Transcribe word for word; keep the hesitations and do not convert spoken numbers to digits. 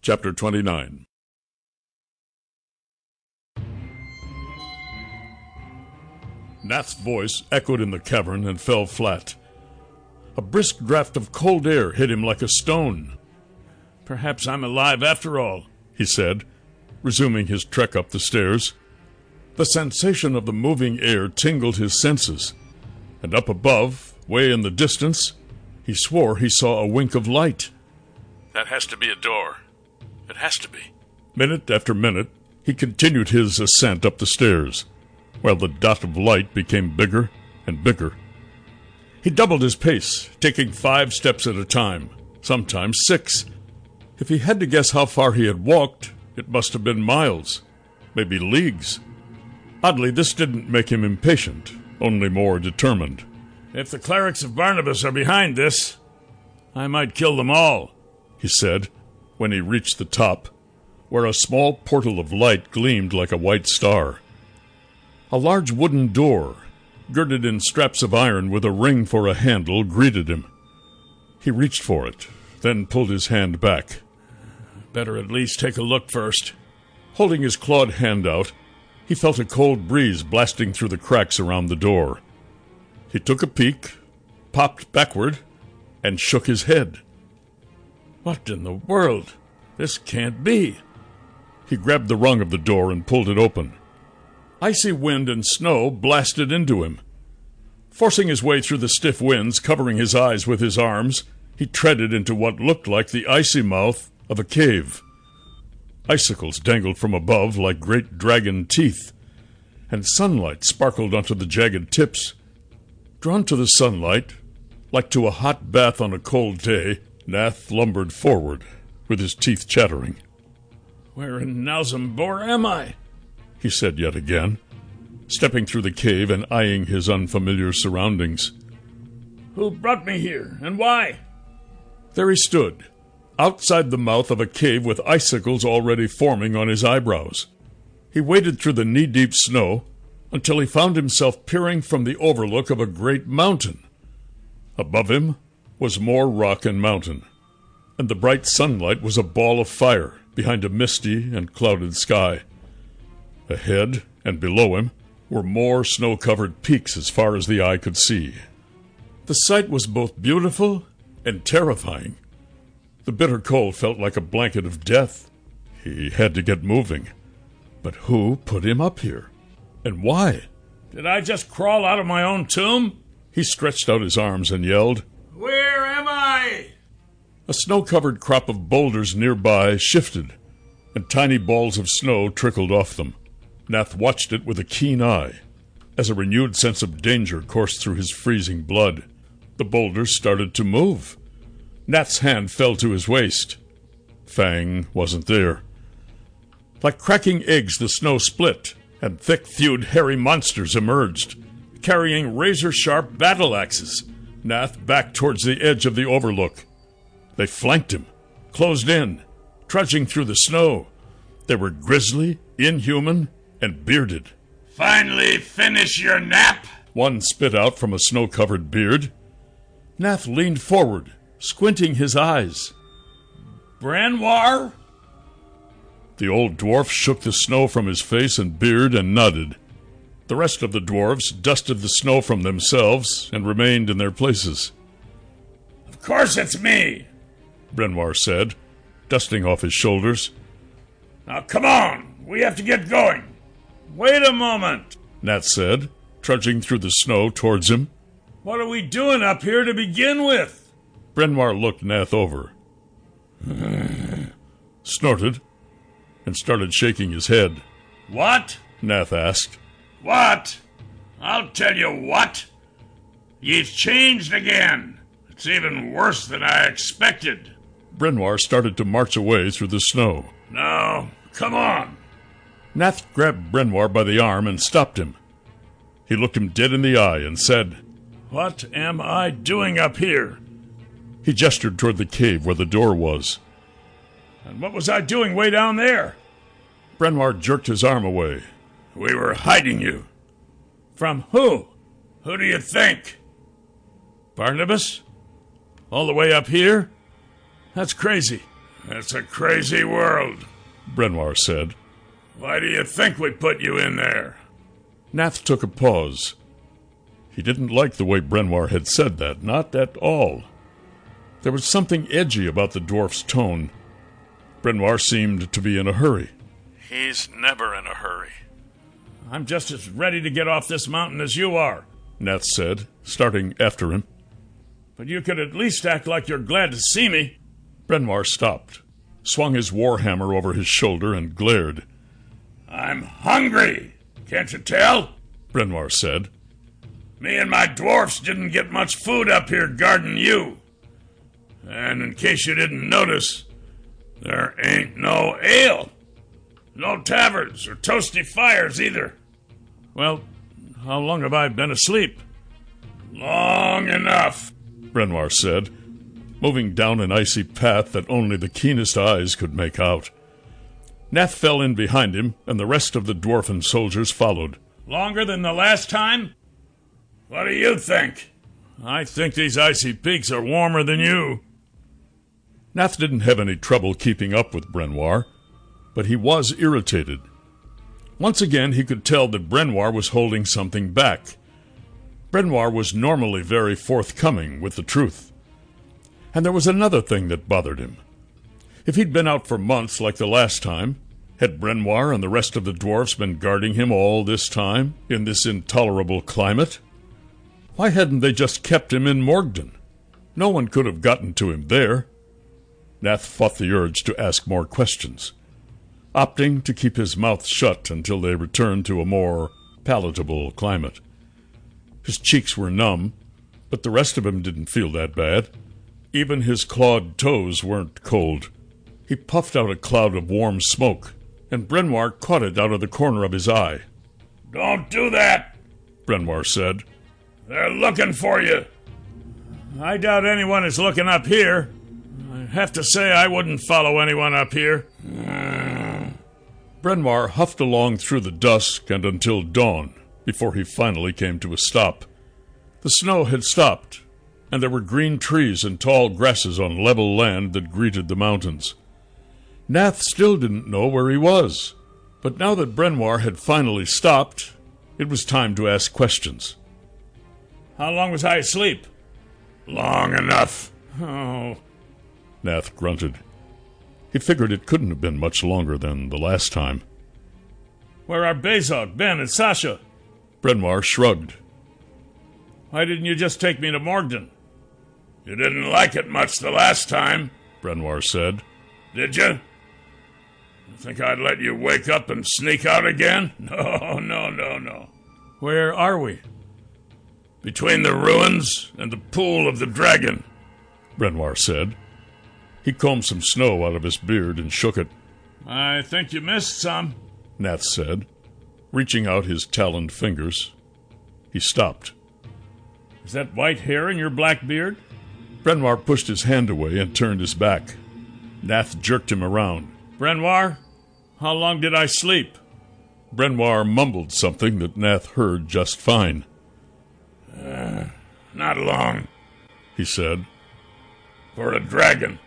Chapter twenty-nine. Nath's voice echoed in the cavern and fell flat. A brisk draught of cold air hit him like a stone. "Perhaps I'm alive after all," he said, resuming his trek up the stairs. The sensation of the moving air tingled his senses, and up above, way in the distance, he swore he saw a wink of light. "That has to be a door. It has to be." Minute after minute, he continued his ascent up the stairs, while the dot of light became bigger and bigger. He doubled his pace, taking five steps at a time, sometimes six. If he had to guess how far he had walked, it must have been miles, maybe leagues. Oddly, this didn't make him impatient, only more determined. "If the clerics of Barnabas are behind this, I might kill them all," he said, when he reached the top, where a small portal of light gleamed like a white star. A large wooden door, girded in straps of iron with a ring for a handle, greeted him. He reached for it, then pulled his hand back. "Better at least take a look first." Holding his clawed hand out, he felt a cold breeze blasting through the cracks around the door. He took a peek, popped backward, and shook his head. "What in the world? This can't be." He grabbed the rung of the door and pulled it open. Icy wind and snow blasted into him. Forcing his way through the stiff winds, covering his eyes with his arms, he treaded into what looked like the icy mouth of a cave. Icicles dangled from above like great dragon teeth, and sunlight sparkled onto the jagged tips. Drawn to the sunlight, like to a hot bath on a cold day, Nath lumbered forward, with his teeth chattering. "Where in Nalzambor am I?" he said yet again, stepping through the cave and eyeing his unfamiliar surroundings. "Who brought me here, and why?" There he stood, outside the mouth of a cave with icicles already forming on his eyebrows. He waded through the knee-deep snow until he found himself peering from the overlook of a great mountain. Above him was more rock and mountain, and the bright sunlight was a ball of fire behind a misty and clouded sky. Ahead and below him were more snow-covered peaks as far as the eye could see. The sight was both beautiful and terrifying. The bitter cold felt like a blanket of death. He had to get moving. But who put him up here? And why? "Did I just crawl out of my own tomb?" He stretched out his arms and yelled, "Where am I?" A snow-covered crop of boulders nearby shifted, and tiny balls of snow trickled off them. Nath watched it with a keen eye, as a renewed sense of danger coursed through his freezing blood. The boulders started to move. Nath's hand fell to his waist. Fang wasn't there. Like cracking eggs, the snow split, and thick-thewed hairy monsters emerged, carrying razor-sharp battle axes. Nath backed towards the edge of the overlook. They flanked him, closed in, trudging through the snow. They were grisly, inhuman, and bearded. "Finally finish your nap?" one spit out from a snow-covered beard. Nath leaned forward, squinting his eyes. "Brenwar?" The old dwarf shook the snow from his face and beard and nodded. The rest of the dwarves dusted the snow from themselves and remained in their places. "Of course it's me," Brenwar said, dusting off his shoulders. "Now come on, we have to get going." "Wait a moment," Nath said, trudging through the snow towards him. "What are we doing up here to begin with?" Brenwar looked Nath over, snorted, and started shaking his head. "What?" Nath asked. "What? I'll tell you what. You've changed again. It's even worse than I expected." Brenwar started to march away through the snow. "No, come on." Nath grabbed Brenwar by the arm and stopped him. He looked him dead in the eye and said, "What am I doing up here?" He gestured toward the cave where the door was. "And what was I doing way down there?" Brenwar jerked his arm away. "We were hiding you." "From who? Who do you think?" "Barnabas? All the way up here? That's crazy." It's a crazy world, Brenoir said. Why do you think we put you in there? Nath took a pause. He didn't like the way Brenoir had said that, not at all. There was something edgy about the dwarf's tone. Brenoir seemed to be in a hurry. He's never in a hurry. I'm just as ready to get off this mountain as you are, Nath said, starting after him. But you could at least act like you're glad to see me. Brenoir stopped, swung his warhammer over his shoulder, and glared. I'm hungry, can't you tell? Brenoir said. Me and my dwarfs didn't get much food up here guarding you. And in case you didn't notice, there ain't no ale. No taverns or toasty fires either. Well, how long have I been asleep? Long enough, Brenoir said, moving down an icy path that only the keenest eyes could make out. Nath fell in behind him, and the rest of the dwarfen soldiers followed. Longer than the last time? What do you think? I think these icy peaks are warmer than you. Nath didn't have any trouble keeping up with Brenoir, but he was irritated. Once again he could tell that Brenoir was holding something back. Brenoir was normally very forthcoming with the truth. And there was another thing that bothered him. If he'd been out for months like the last time, had Brenoir and the rest of the dwarfs been guarding him all this time, in this intolerable climate? Why hadn't they just kept him in Morgden? No one could have gotten to him there. Nath fought the urge to ask more questions, opting to keep his mouth shut until they returned to a more palatable climate. His cheeks were numb, but the rest of him didn't feel that bad. Even his clawed toes weren't cold. He puffed out a cloud of warm smoke, and Brenoir caught it out of the corner of his eye. Don't do that, Brenoir said. They're looking for you. I doubt anyone is looking up here. I have to say I wouldn't follow anyone up here. Mm. Brenoir huffed along through the dusk and until dawn, before he finally came to a stop. The snow had stopped, and there were green trees and tall grasses on level land that greeted the mountains. Nath still didn't know where he was, but now that Brenoir had finally stopped, it was time to ask questions. How long was I asleep? Long enough. Oh, Nath grunted. He figured it couldn't have been much longer than the last time. Where are Bezog, Ben, and Sasha? Brenoir shrugged. Why didn't you just take me to Morgden? You didn't like it much the last time, Brenoir said. Did you? You think I'd let you wake up and sneak out again? No, no, no, no. Where are we? Between the ruins and the pool of the dragon, Brenoir said. He combed some snow out of his beard and shook it. I think you missed some, Nath said, reaching out his taloned fingers. He stopped. Is that white hair in your black beard? Brenoir pushed his hand away and turned his back. Nath jerked him around. Brenoir, how long did I sleep? Brenoir mumbled something that Nath heard just fine. Uh, not long, he said. For a dragon.